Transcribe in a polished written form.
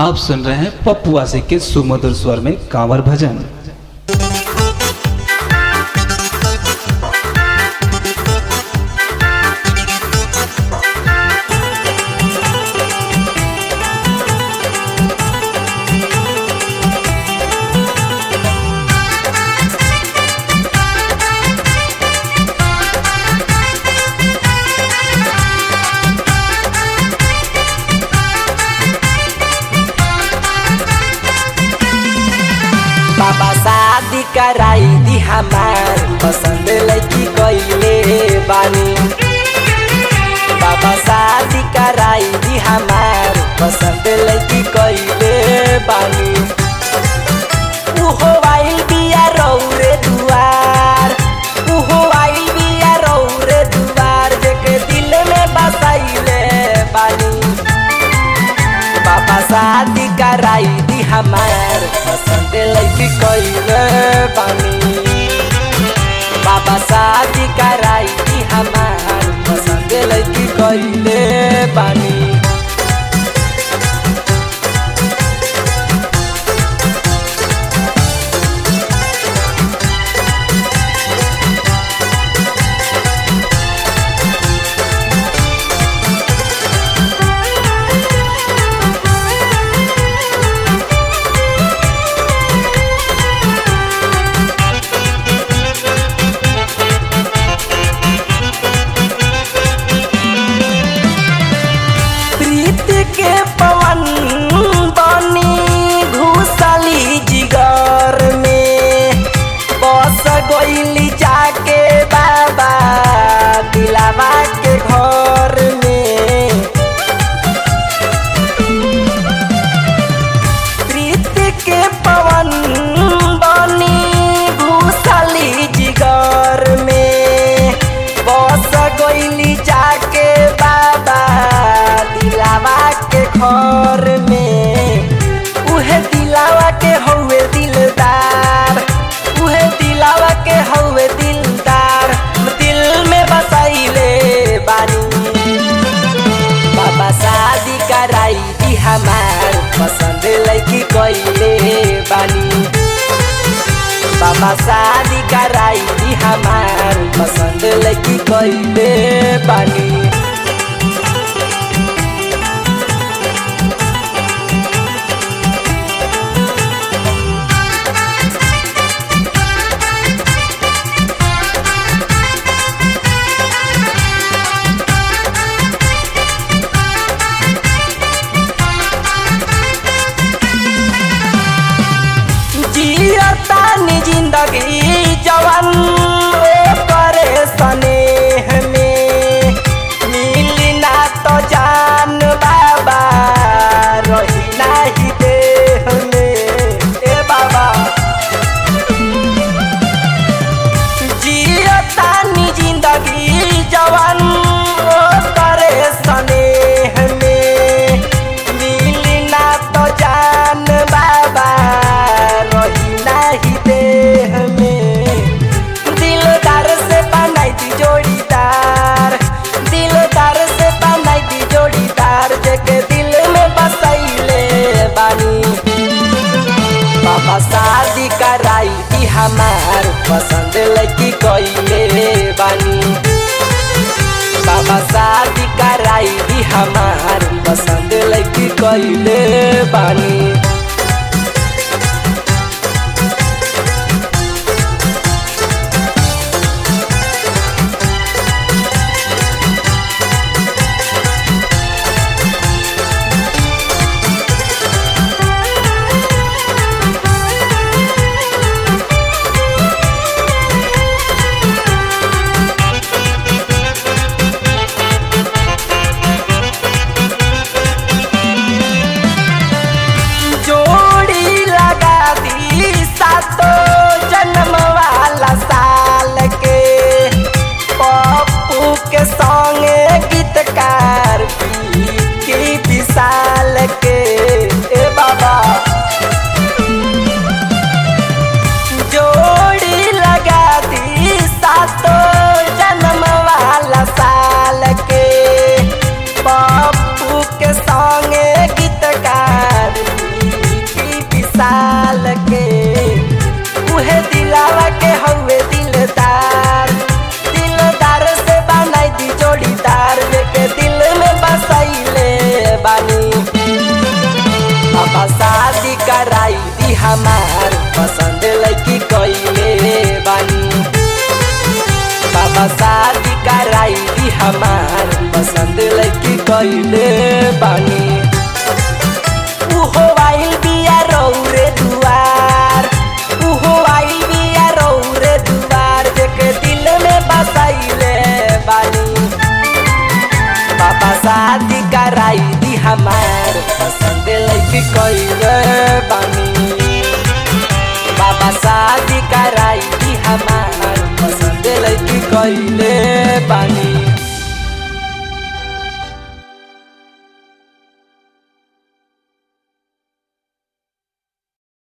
आप सुन रहे हैं पप्पू आशिक के सुमधुर स्वर में कांवर भजन। बाबा शादी कराई दी हमार पसंद लड़की कइले बानी। बाबा शादी कराई दी हमार पसंद लड़की कइले बानी। उहो आइल बिया रौरे दुआर, उहो आइल बिया रौरे दुआर, जेके दिल में बसाइले बानी। बाबा शादी कराई दी हमार पसंद लड़की कइले बानी। बाबा शादी कराई दी हमार पसंद लड़की कइले बानी। के पवन बनी घुसली जिगर में, बस गइली जाके बाबा दिलावा के घर में। प्रीत के पवन बनी घुसली जिगर में, बस गइली जाके बाबा दिलावा के घर में। उहे दिलावा के हौवे दिलदार, उहे दिलावा के हौवे दिलदार, दिल में बसाइले बानी। बाबा शादी कराई दी हमार पसंद लड़की कइले बानी। बाबा शादी कराई दी हमार पसंद लड़की कइले बानी। जियतानी जिंदगी जवन करे स्नेह में, मिली ना तो जान बाबा रही नाही देह में। ए बाबा जियतानी जिंदगी जवन करे स्नेह में, मिली ना तो जान बाबा नहीं देह में। दिलदार से बनाई दी जोड़ीदार, दिलदार से बनाई दी जोड़ीदार, जेके दिल में बसाइले बानी। बाबा शादी कराई दी हमार पसंद लड़की कइले बानी। बाबा शादी कराई दी हमार पसंद लड़की कइले बानी। बाबा शादी कराई दी हमार पसंद लड़की कइले बानी। बाबा शादी कराई दी हमार पसंद लड़की कइले बानी। उहो आइल बिया रौरे दुआर, उहो आइल बिया रौरे दुआर जेके दिल में बसाइले बानी। बाबा शादी कराई दी हमार पसंद लड़की कइले